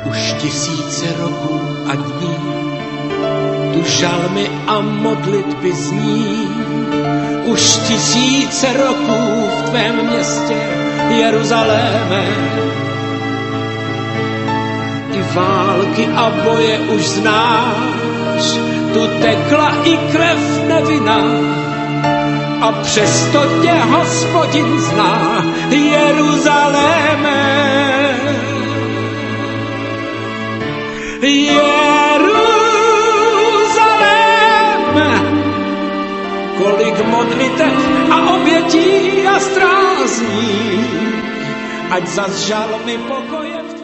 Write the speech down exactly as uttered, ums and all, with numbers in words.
Už tisíce roků a dní tu žalmy a modlitby zní. Už tisíce roků v tvém městě Jeruzaléme. I války a boje už znáš, tu tekla i krev nevinná. A přesto tě Hospodin zná, Jeruzaléme. Jeruzaléme, kolik modlitev a obětí a strázní, ať zas žalmy pokoje v